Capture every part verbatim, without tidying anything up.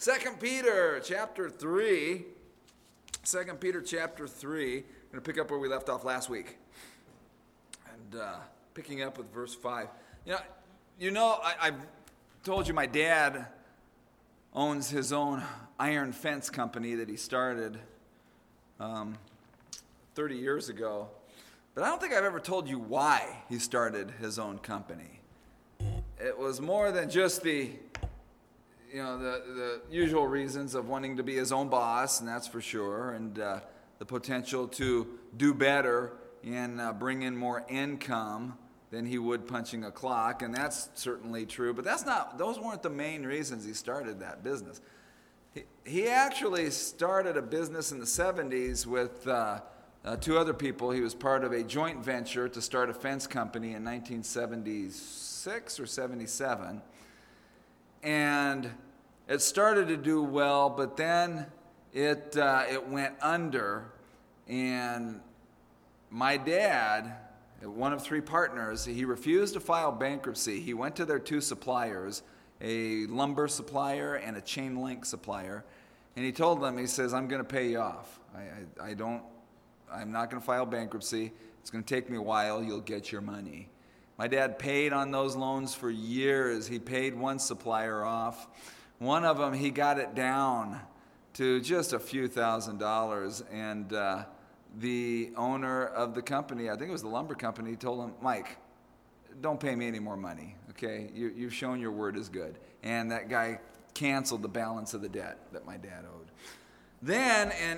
Second Peter chapter three. Second Peter chapter three. I'm going to pick up where we left off last week. And uh, picking up with verse five. You know, you know I, I've told you my dad owns his own iron fence company that he started um, thirty years ago. But I don't think I've ever told you why he started his own company. It was more than just the, you know, the, the usual reasons of wanting to be his own boss, and that's for sure, and uh, the potential to do better and uh, bring in more income than he would punching a clock, and that's certainly true. But that's not; those weren't the main reasons he started that business. He, he actually started a business in the seventies with uh, uh, two other people. He was part of a joint venture to start a fence company in nineteen seventy-six or seventy-seven, and it started to do well, but then it uh, it went under, and my dad, one of three partners, he refused to file bankruptcy. He went to their two suppliers, a lumber supplier and a chain link supplier, and he told them, he says, I'm going to pay you off. I, I, I don't, I'm not going to file bankruptcy. It's going to take me a while. You'll get your money. My dad paid on those loans for years. He paid one supplier off. One of them, he got it down to just a few thousand dollars, and uh, the owner of the company, I think it was the lumber company, told him, Mike, don't pay me any more money, okay? You, you've shown your word is good. And that guy canceled the balance of the debt that my dad owed. Then in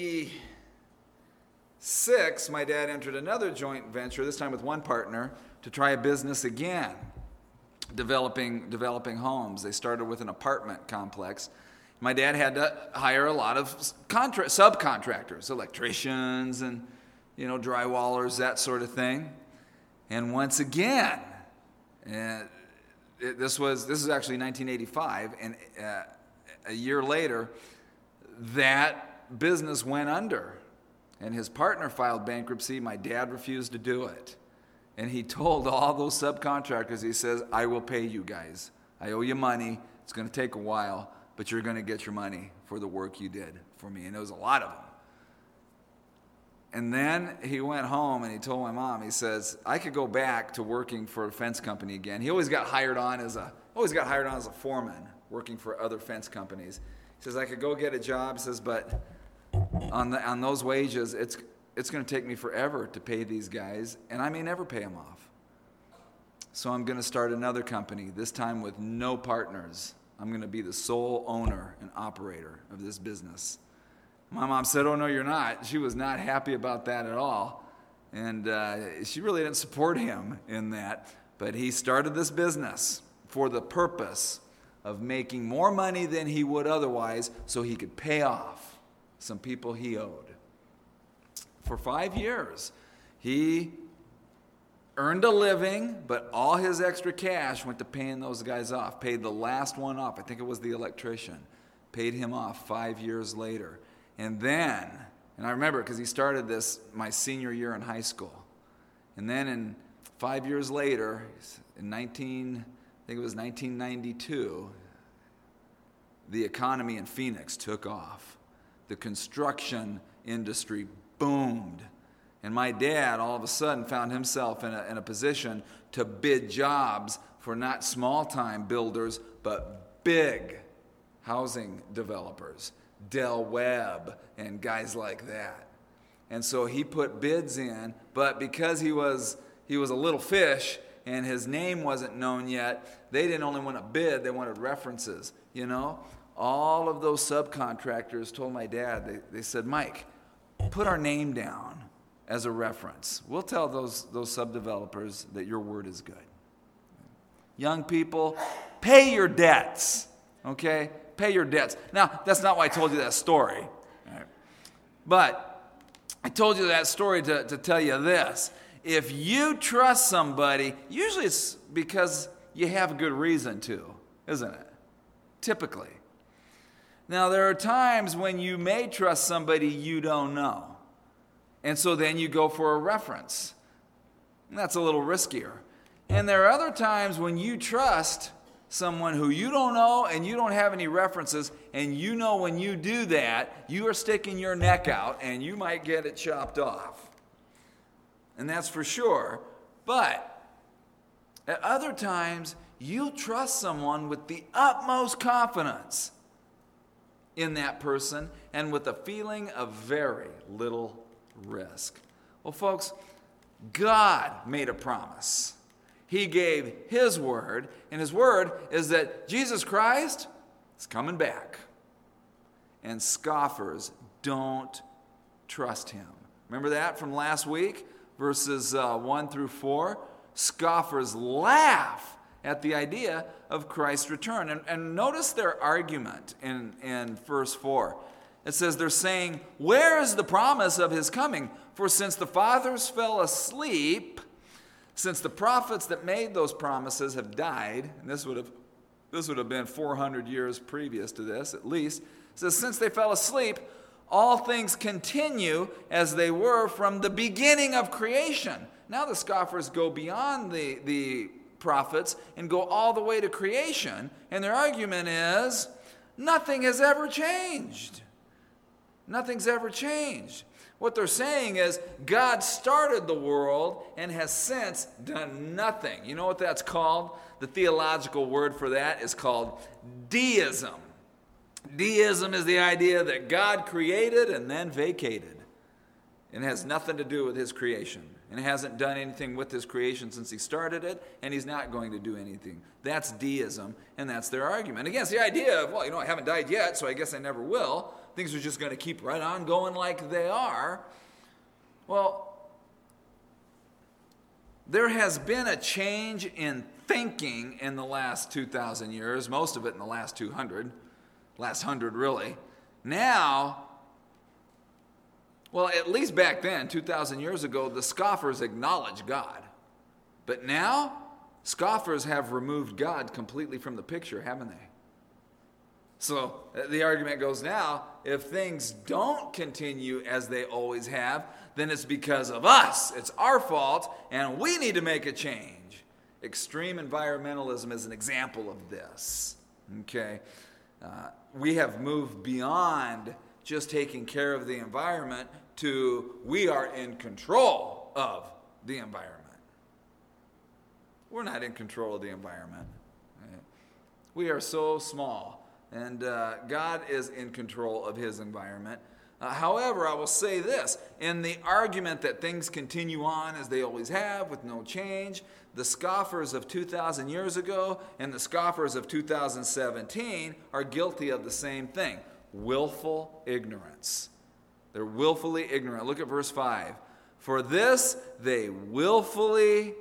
eighty-six, my dad entered another joint venture, this time with one partner, to try a business again, developing, developing homes. They started with an apartment complex. My dad had to hire a lot of contra- subcontractors, electricians and, you know, drywallers, that sort of thing. And once again, uh, it, this was this is actually nineteen eighty-five, and uh, a year later, that business went under, and his partner filed bankruptcy. My dad refused to do it, and he told all those subcontractors, he says, "I will pay you guys. I owe you money. It's going to take a while, but you're going to get your money for the work you did for me." And there was a lot of them. And then he went home and he told my mom, he says, I could go back to working for a fence company again. He always got hired on as a always got hired on as a foreman, working for other fence companies. He says, I could go get a job, he says, but on the on those wages, it's it's going to take me forever to pay these guys, and I may never pay them off. So I'm going to start another company, this time with no partners. I'm going to be the sole owner and operator of this business. My mom said, oh, no, you're not. She was not happy about that at all. And uh, she really didn't support him in that. But he started this business for the purpose of making more money than he would otherwise so he could pay off some people he owed. For five years, he earned a living, but all his extra cash went to paying those guys off. Paid the last one off. I think it was the electrician. Paid him off five years later. And then, and I remember because he started this my senior year in high school. And then in five years later, in nineteen, I think it was nineteen ninety-two, the economy in Phoenix took off. The construction industry boomed. And my dad all of a sudden found himself in a, in a position to bid jobs for not small-time builders, but big housing developers, Del Webb and guys like that. And so he put bids in, but because he was he was a little fish and his name wasn't known yet, they didn't only want to bid, they wanted references, you know? All of those subcontractors told my dad, they, they said, Mike, put our name down as a reference. We'll tell those, those sub-developers that your word is good. Young people, pay your debts, okay? Pay your debts. Now, that's not why I told you that story. Right? But I told you that story to, to tell you this. If you trust somebody, usually it's because you have a good reason to, isn't it? Typically. Now, there are times when you may trust somebody you don't know. And so then you go for a reference. And that's a little riskier. And there are other times when you trust someone who you don't know and you don't have any references, and you know when you do that, you are sticking your neck out and you might get it chopped off. And that's for sure. But at other times, you trust someone with the utmost confidence in that person and with a feeling of very little risk. Well, folks, God made a promise. He gave His word, and His word is that Jesus Christ is coming back. And scoffers don't trust Him. Remember that from last week, verses uh, one through four? Scoffers laugh at the idea of Christ's return. And, and notice their argument in, in verse four. It says they're saying, where is the promise of His coming? For since the fathers fell asleep, since the prophets that made those promises have died, and this would have this would have been four hundred years previous to this at least, it says since they fell asleep, all things continue as they were from the beginning of creation. Now the scoffers go beyond the, the prophets and go all the way to creation, and their argument is nothing has ever changed. Nothing's ever changed. What they're saying is God started the world and has since done nothing. You know what that's called? The theological word for that is called deism. Deism is the idea that God created and then vacated. It has nothing to do with His creation. And it hasn't done anything with His creation since He started it, and He's not going to do anything. That's deism, and that's their argument. Again, it's the idea of, well, you know, I haven't died yet, so I guess I never will. Things are just going to keep right on going like they are. Well, there has been a change in thinking in the last two thousand years, most of it in the last two hundred, last hundred really. Now, well, at least back then, two thousand years ago, the scoffers acknowledged God. But now, scoffers have removed God completely from the picture, haven't they? So the argument goes now, if things don't continue as they always have, then it's because of us. It's our fault, and we need to make a change. Extreme environmentalism is an example of this. Okay? Uh, we have moved beyond just taking care of the environment to we are in control of the environment. We're not in control of the environment. Right? We are so small. And uh, God is in control of His environment. Uh, however, I will say this. In the argument that things continue on as they always have with no change, the scoffers of two thousand years ago and the scoffers of two thousand seventeen are guilty of the same thing. Willful ignorance. They're willfully ignorant. Look at verse five. For this they willfully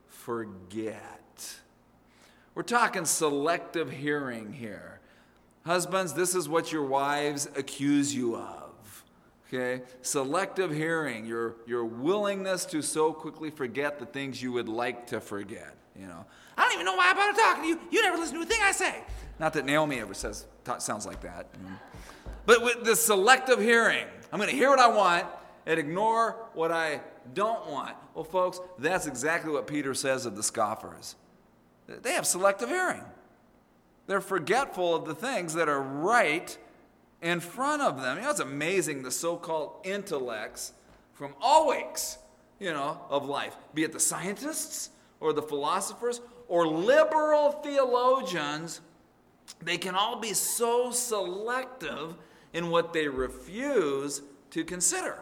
forget. We're talking selective hearing here. Husbands, this is what your wives accuse you of, okay? Selective hearing, your, your willingness to so quickly forget the things you would like to forget, you know. I don't even know why I'm about to talk to you. You never listen to a thing I say. Not that Naomi ever says, t- sounds like that. You know. But with the selective hearing, I'm going to hear what I want and ignore what I don't want. Well, folks, that's exactly what Peter says of the scoffers. They have selective hearing. They're forgetful of the things that are right in front of them. You know, it's amazing the so-called intellects from all wakes, you know, of life, be it the scientists or the philosophers or liberal theologians, they can all be so selective in what they refuse to consider.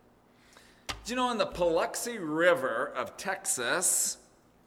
Do you know in the Paluxy River of Texas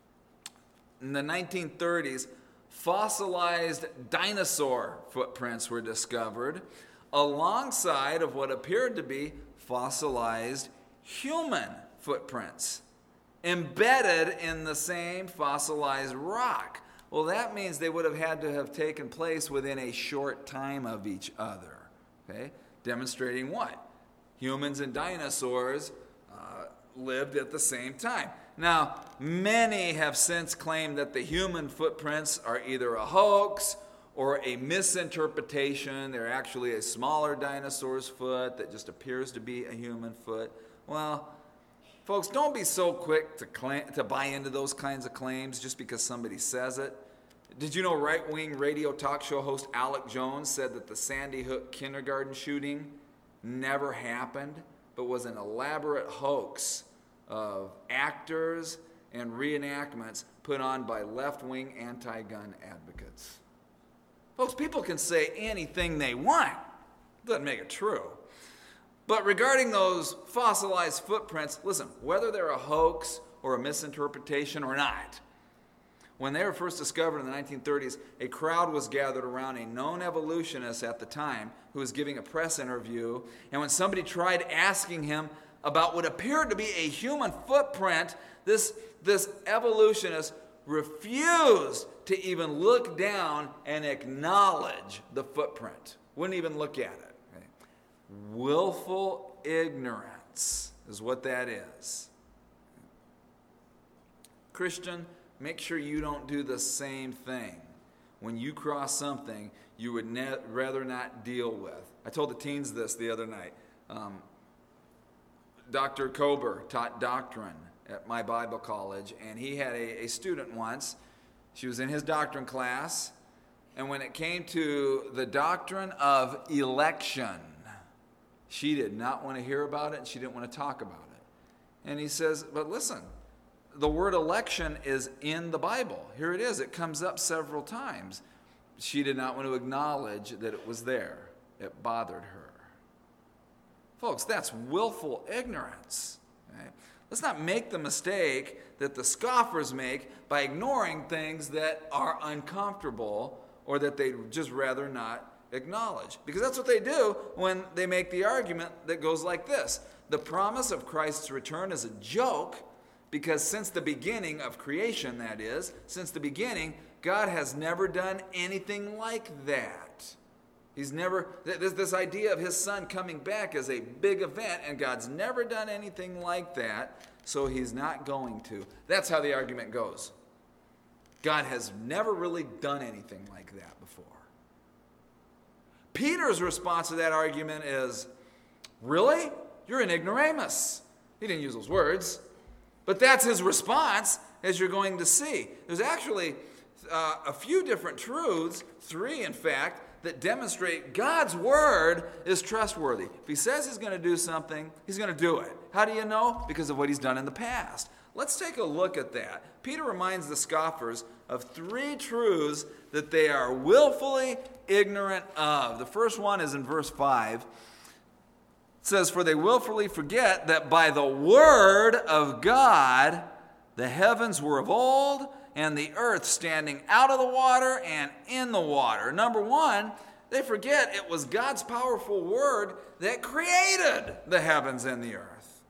in the nineteen thirties, fossilized dinosaur footprints were discovered alongside of what appeared to be fossilized human footprints embedded in the same fossilized rock. Well, that means they would have had to have taken place within a short time of each other. Okay? Demonstrating what? Humans and dinosaurs uh, lived at the same time. Now, many have since claimed that the human footprints are either a hoax or a misinterpretation. They're actually a smaller dinosaur's foot that just appears to be a human foot. Well, folks, don't be so quick to claim, to buy into those kinds of claims just because somebody says it. Did you know right-wing radio talk show host Alec Jones said that the Sandy Hook kindergarten shooting never happened, but was an elaborate hoax of actors and reenactments put on by left-wing anti-gun advocates? Folks, people can say anything they want. Doesn't make it true. But regarding those fossilized footprints, listen, whether they're a hoax or a misinterpretation or not, when they were first discovered in the nineteen thirties, a crowd was gathered around a known evolutionist at the time who was giving a press interview. And when somebody tried asking him about what appeared to be a human footprint, this, this evolutionist refused to even look down and acknowledge the footprint. Wouldn't even look at it. Okay? Willful ignorance is what that is. Christian, make sure you don't do the same thing when you cross something you would ne- rather not deal with. I told the teens this the other night. Um, Doctor Kober taught doctrine at my Bible college, and he had a, a student once. She was in his doctrine class, and when it came to the doctrine of election, she did not want to hear about it, and she didn't want to talk about it. And he says, but listen, the word election is in the Bible. Here it is. It comes up several times. She did not want to acknowledge that it was there. It bothered her. Folks, that's willful ignorance. Okay? Let's not make the mistake that the scoffers make by ignoring things that are uncomfortable or that they'd just rather not acknowledge. Because that's what they do when they make the argument that goes like this. The promise of Christ's return is a joke, because since the beginning of creation, that is, since the beginning, God has never done anything like that. He's never, this, this idea of his son coming back is a big event, and God's never done anything like that, so he's not going to. That's how the argument goes. God has never really done anything like that before. Peter's response to that argument is, really? You're an ignoramus. He didn't use those words. But that's his response, as you're going to see. There's actually uh, a few different truths, three in fact, that demonstrate God's word is trustworthy. If he says he's going to do something, he's going to do it. How do you know? Because of what he's done in the past. Let's take a look at that. Peter reminds the scoffers of three truths that they are willfully ignorant of. The first one is in verse five. It says, for they willfully forget that by the word of God the heavens were of old, and the earth standing out of the water and in the water. Number one, they forget it was God's powerful word that created the heavens and the earth.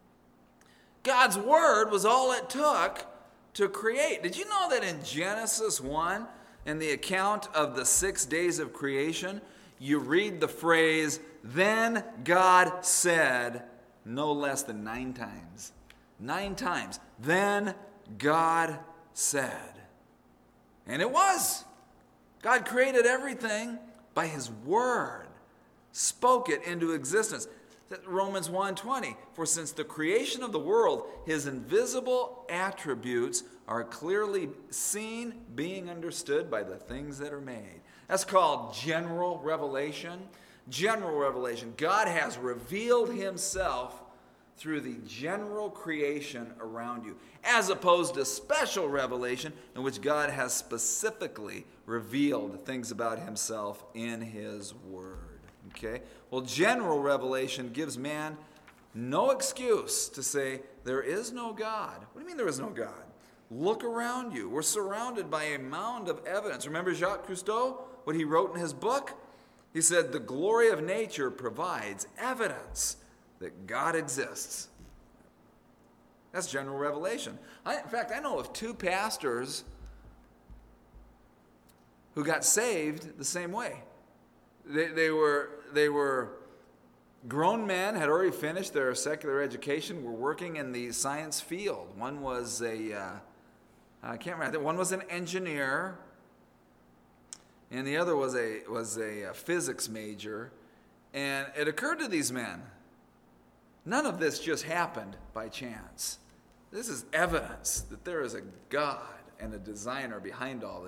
God's word was all it took to create. Did you know that in Genesis one, in the account of the six days of creation, you read the phrase, then God said, no less than nine times. Nine times. Then God said. And it was. God created everything by his word. Spoke it into existence. Romans one twenty, for since the creation of the world, his invisible attributes are clearly seen, being understood by the things that are made. That's called general revelation. General revelation. God has revealed himself through the general creation around you, as opposed to special revelation in which God has specifically revealed things about himself in his word. Okay? Well, general revelation gives man no excuse to say, there is no God. What do you mean there is no God? Look around you. We're surrounded by a mound of evidence. Remember Jacques Cousteau, what he wrote in his book? He said, the glory of nature provides evidence that God exists. That's general revelation. I, in fact, I know of two pastors who got saved the same way. They, they were they were grown men, had already finished their secular education, were working in the science field. One was a, uh, I can't remember, one was an engineer, and the other was a was a, a physics major. And it occurred to these men, none of this just happened by chance. This is evidence that there is a God and a designer behind all this.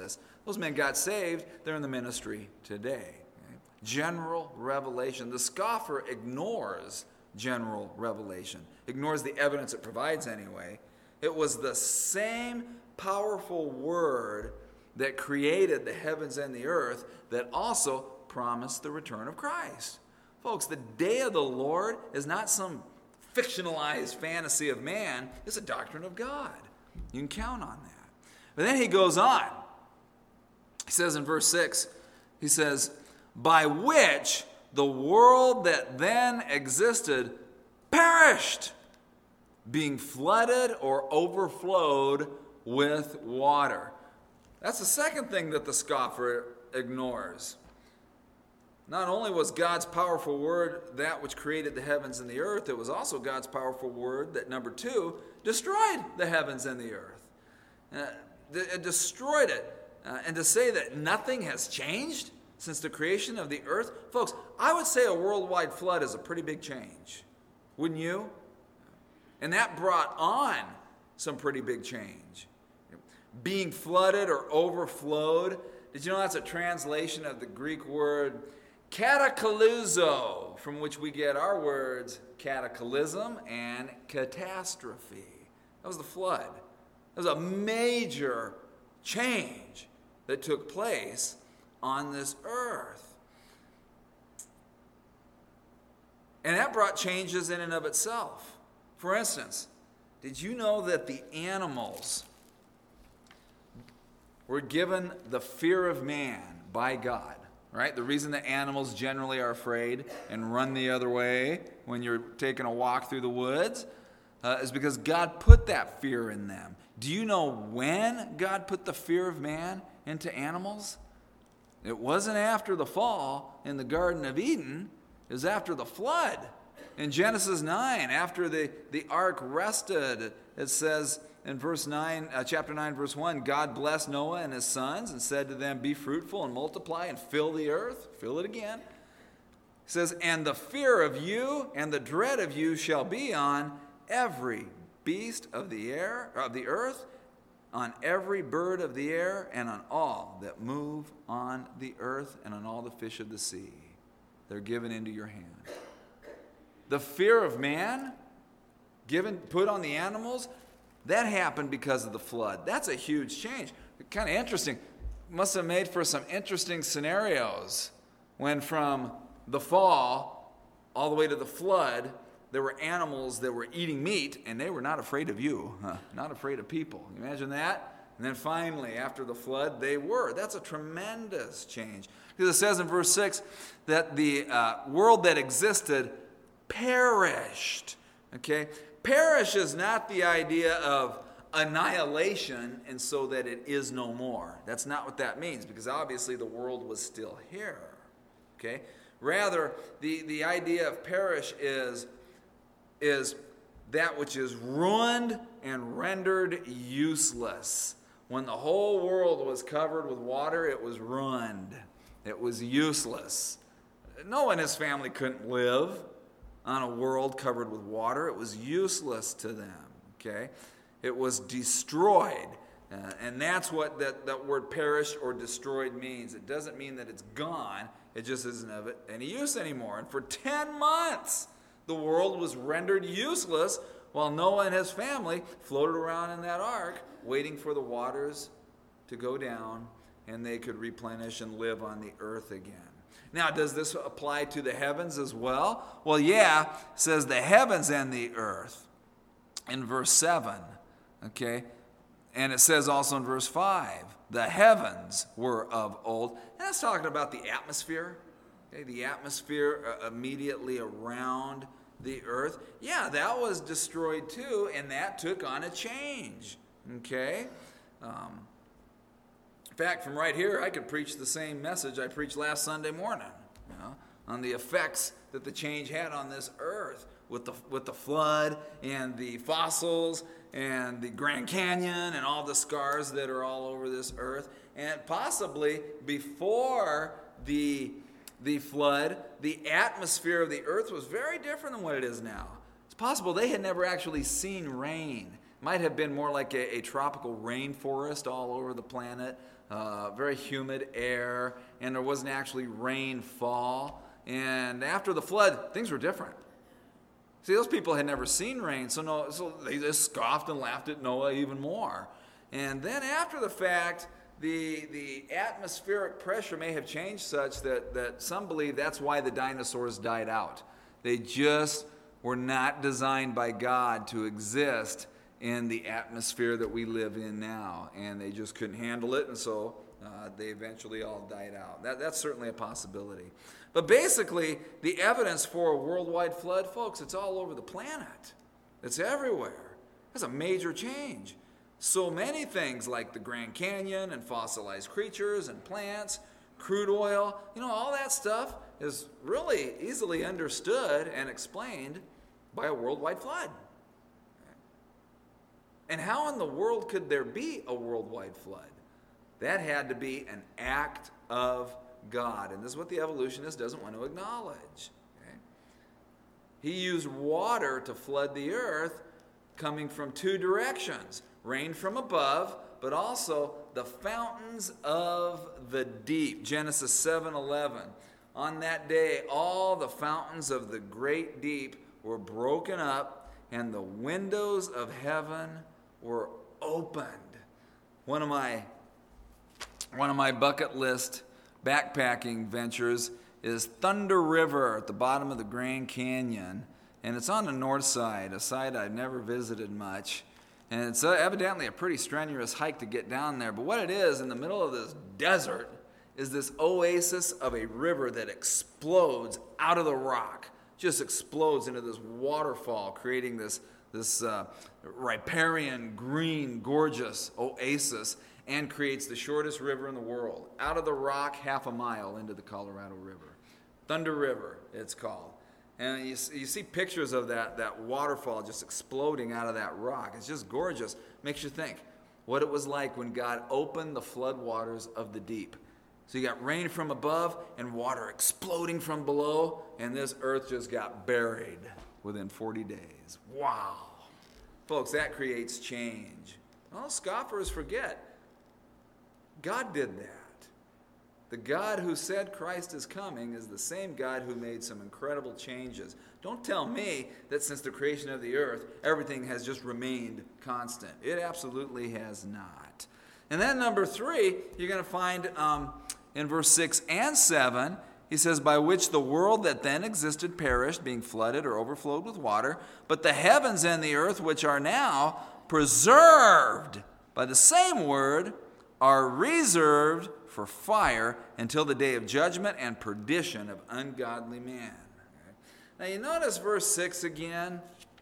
Those men got saved. They're in the ministry today. Okay? General revelation. The scoffer ignores general revelation, ignores the evidence it provides anyway. It was the same powerful word that created the heavens and the earth that also promised the return of Christ. Folks, the day of the Lord is not some fictionalized fantasy of man. It's a doctrine of God. You can count on that. But then he goes on. He says in verse six, he says, by which the world that then existed perished, being flooded or overflowed with water. That's the second thing that the scoffer ignores. Not only was God's powerful word that which created the heavens and the earth, it was also God's powerful word that, number two, destroyed the heavens and the earth. Uh, it destroyed it. Uh, and to say that nothing has changed since the creation of the earth, folks, I would say a worldwide flood is a pretty big change. Wouldn't you? And that brought on some pretty big change. Being flooded or overflowed. Did you know that's a translation of the Greek word cataclysm, from which we get our words cataclysm and catastrophe. That was the flood. That was a major change that took place on this earth. And that brought changes in and of itself. For instance, did you know that the animals were given the fear of man by God? Right? The reason that animals generally are afraid and run the other way when you're taking a walk through the woods uh, is because God put that fear in them. Do you know when God put the fear of man into animals? It wasn't after the fall in the Garden of Eden. It was after the flood. In Genesis nine, after the, the ark rested, it says in verse nine, uh, chapter nine, verse one, God blessed Noah and his sons and said to them, be fruitful and multiply and fill the earth. Fill it again. It says, and the fear of you and the dread of you shall be on every beast of the air, of the earth, on every bird of the air, and on all that move on the earth, and on all the fish of the sea. They're given into your hand. The fear of man, given, put on the animals, that happened because of the flood. That's a huge change. Kind of interesting. Must have made for some interesting scenarios when from the fall all the way to the flood, there were animals that were eating meat, and they were not afraid of you, huh? Not afraid of people. You imagine that? And then finally, after the flood, they were. That's a tremendous change. Because it says in verse six that the uh, world that existed perished. Okay? Perish is not the idea of annihilation and so that it is no more. That's not what that means, because obviously the world was still here. Okay? Rather, the, the idea of perish is, is that which is ruined and rendered useless. When the whole world was covered with water, it was ruined. It was useless. Noah and his family couldn't live on a world covered with water. It was useless to them, okay? It was destroyed. Uh, and that's what that, that word perished or destroyed means. It doesn't mean that it's gone. It just isn't of it any use anymore. And for ten months, the world was rendered useless while Noah and his family floated around in that ark waiting for the waters to go down and they could replenish and live on the earth again. Now, does this apply to the heavens as well? Well, yeah, it says the heavens and the earth in verse seven, okay? And it says also in verse five, the heavens were of old. And that's talking about the atmosphere, okay? The atmosphere immediately around the earth. Yeah, that was destroyed too, and that took on a change, okay? Um, In fact, from right here, I could preach the same message I preached last Sunday morning, you know, on the effects that the change had on this earth with the with the flood and the fossils and the Grand Canyon and all the scars that are all over this earth. And possibly before the, the flood, the atmosphere of the earth was very different than what it is now. It's possible they had never actually seen rain. might have been more like a, a tropical rainforest all over the planet, uh, very humid air, and there wasn't actually rainfall. And after the flood, things were different. See, those people had never seen rain, so, no, so they just scoffed and laughed at Noah even more. And then after the fact, the, the atmospheric pressure may have changed such that, that some believe that's why the dinosaurs died out. They just were not designed by God to exist in the atmosphere that we live in now. And they just couldn't handle it, and so uh, they eventually all died out. That, that's certainly a possibility. But basically, the evidence for a worldwide flood, folks, it's all over the planet. It's everywhere. That's a major change. So many things like the Grand Canyon and fossilized creatures and plants, crude oil, you know, all that stuff is really easily understood and explained by a worldwide flood. And how in the world could there be a worldwide flood? That had to be an act of God. And this is what the evolutionist doesn't want to acknowledge. Okay? He used water to flood the earth coming from two directions. Rain from above, but also the fountains of the deep. Genesis seven eleven. On that day, all the fountains of the great deep were broken up, and the windows of heaven were opened. One of my, one of my bucket list backpacking ventures is Thunder River at the bottom of the Grand Canyon, and it's on the north side, a side I've never visited much. And it's evidently a pretty strenuous hike to get down there. But what it is, in the middle of this desert, is this oasis of a river that explodes out of the rock. Just explodes into this waterfall, creating this, this uh, riparian, green, gorgeous oasis, and creates the shortest river in the world. Out of the rock, half a mile into the Colorado River. Thunder River, it's called. And you, you see pictures of that, that waterfall just exploding out of that rock. It's just gorgeous. Makes you think what it was like when God opened the floodwaters of the deep. So you got rain from above and water exploding from below, and this earth just got buried within forty days. Wow. Folks, that creates change. Well, scoffers forget. God did that. The God who said Christ is coming is the same God who made some incredible changes. Don't tell me that since the creation of the earth, everything has just remained constant. It absolutely has not. And then number three, you're going to find um, in verse six and seven, he says, by which the world that then existed perished, being flooded or overflowed with water, but the heavens and the earth, which are now preserved by the same word, are reserved for fire until the day of judgment and perdition of ungodly man. Now you notice verse six again.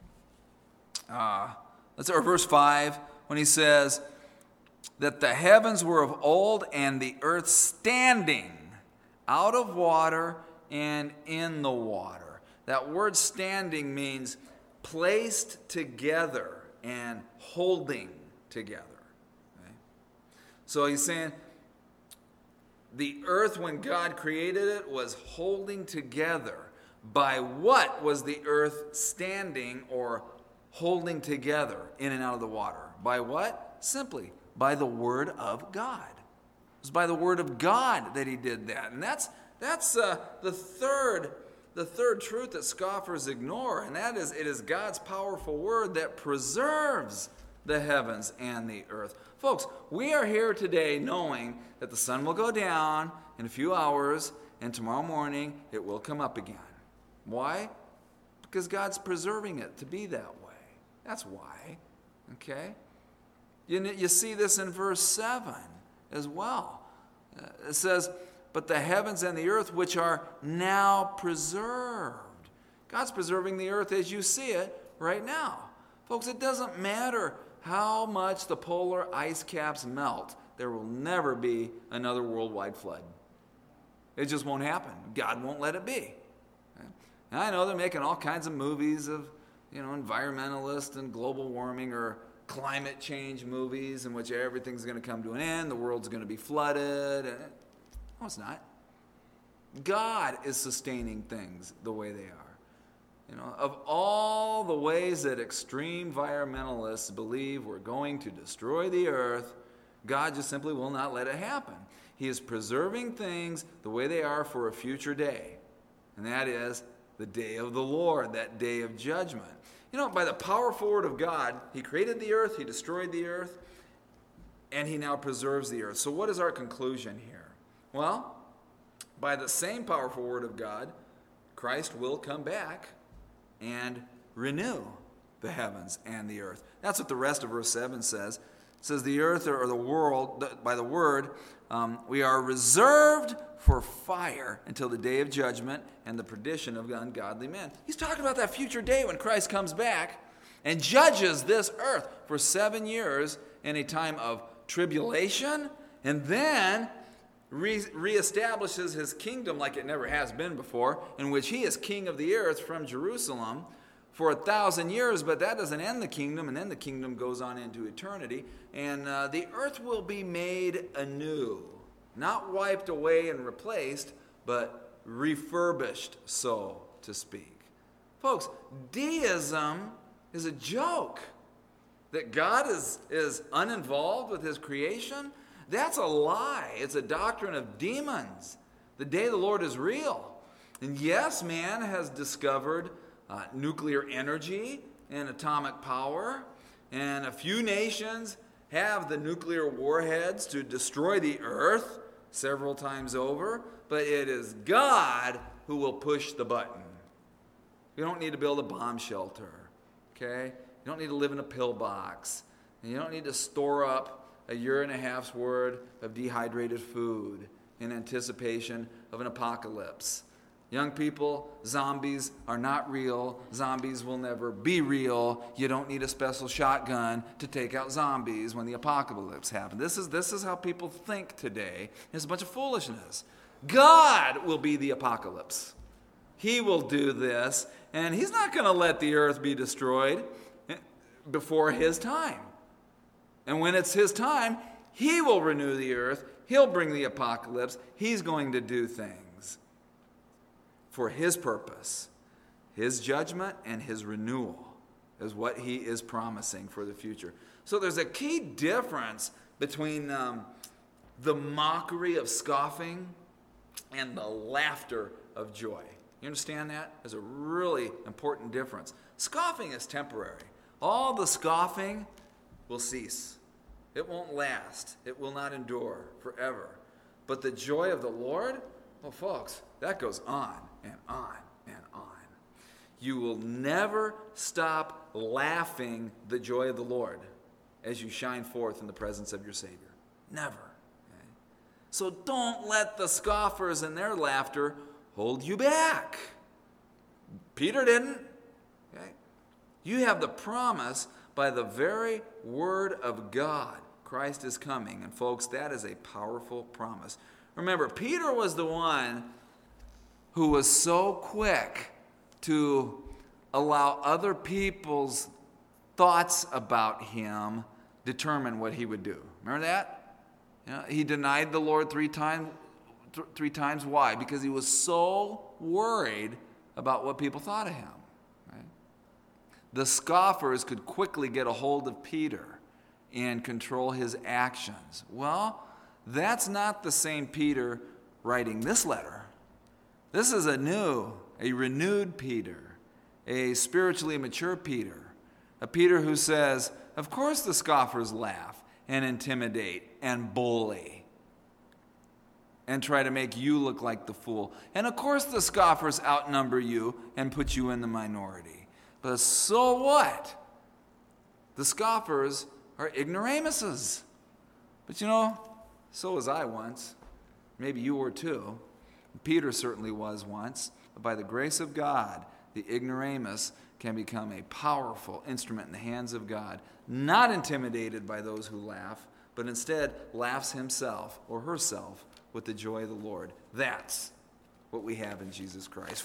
Uh, let's or verse five when he says that the heavens were of old and the earth standing out of water and in the water. That word standing means placed together and holding together. Okay? So he's saying the earth, when God created it, was holding together. By what was the earth standing or holding together in and out of the water? By what? Simply by the word of God. It was by the word of God that he did that. And that's that's uh, the third the third truth that scoffers ignore, and that is it is God's powerful word that preserves the heavens and the earth. Folks, we are here today knowing that the sun will go down in a few hours, and tomorrow morning it will come up again. Why? Because God's preserving it to be that way. That's why. Okay? You, you see this in verse seven as well. Uh, it says, but the heavens and the earth which are now preserved. God's preserving the earth as you see it right now. Folks, it doesn't matter how much the polar ice caps melt. There will never be another worldwide flood. It just won't happen. God won't let it be. And I know they're making all kinds of movies of, you know, environmentalist and global warming or climate change movies in which everything's going to come to an end, the world's going to be flooded. No, it's not. God is sustaining things the way they are. You know, of all the ways that extreme environmentalists believe we're going to destroy the earth, God just simply will not let it happen. He is preserving things the way they are for a future day. And that is the day of the Lord, that day of judgment. You know, by the powerful word of God, he created the earth, he destroyed the earth, and he now preserves the earth. So what is our conclusion here? Well, by the same powerful word of God, Christ will come back and renew the heavens and the earth. That's what the rest of verse seven says. It says the earth or the world, by the word, um, we are reserved for fire until the day of judgment and the perdition of ungodly men. He's talking about that future day when Christ comes back and judges this earth for seven years in a time of tribulation, and then re- reestablishes his kingdom like it never has been before, in which he is king of the earth from Jerusalem for a thousand years, but that doesn't end the kingdom, and then the kingdom goes on into eternity, and uh, the earth will be made anew, not wiped away and replaced, but refurbished, so to speak. Folks, deism is a joke. That God is, is uninvolved with his creation, that's a lie. It's a doctrine of demons. The day of the Lord is real. And yes, man has discovered uh, nuclear energy and atomic power, and a few nations have the nuclear warheads to destroy the earth several times over, but it is God who will push the button. You don't need to build a bomb shelter, okay? You don't need to live in a pillbox. And you don't need to store up a year and a half's worth of dehydrated food in anticipation of an apocalypse. Young people, zombies are not real. Zombies will never be real. You don't need a special shotgun to take out zombies when the apocalypse happens. This is, this is how people think today. It's a bunch of foolishness. God will be the apocalypse. He will do this, and he's not going to let the earth be destroyed before his time. And when it's his time, he will renew the earth. He'll bring the apocalypse. He's going to do things for his purpose. His judgment and his renewal is what he is promising for the future. So there's a key difference between um, the mockery of scoffing and the laughter of joy. You understand that? There's a really important difference. Scoffing is temporary. All the scoffing will cease. It won't last. It will not endure forever. But the joy of the Lord, well, folks, that goes on and on and on. You will never stop laughing the joy of the Lord as you shine forth in the presence of your Savior. Never. Okay? So don't let the scoffers and their laughter hold you back. Peter didn't. Okay? You have the promise by the very word of God. Christ is coming. And folks, that is a powerful promise. Remember, Peter was the one who was so quick to allow other people's thoughts about him determine what he would do. Remember that? You know, he denied the Lord three times. Th- three times. Why? Because he was so worried about what people thought of him. Right? The scoffers could quickly get a hold of Peter and control his actions. Well, that's not the same Peter writing this letter. This is a new, a renewed Peter, a spiritually mature Peter, a Peter who says, of course the scoffers laugh and intimidate and bully and try to make you look like the fool. And of course the scoffers outnumber you and put you in the minority. But so what? The scoffers are ignoramuses. But you know, so was I once. Maybe you were too. Peter certainly was once. But by the grace of God, the ignoramus can become a powerful instrument in the hands of God, not intimidated by those who laugh, but instead laughs himself or herself with the joy of the Lord. That's what we have in Jesus Christ.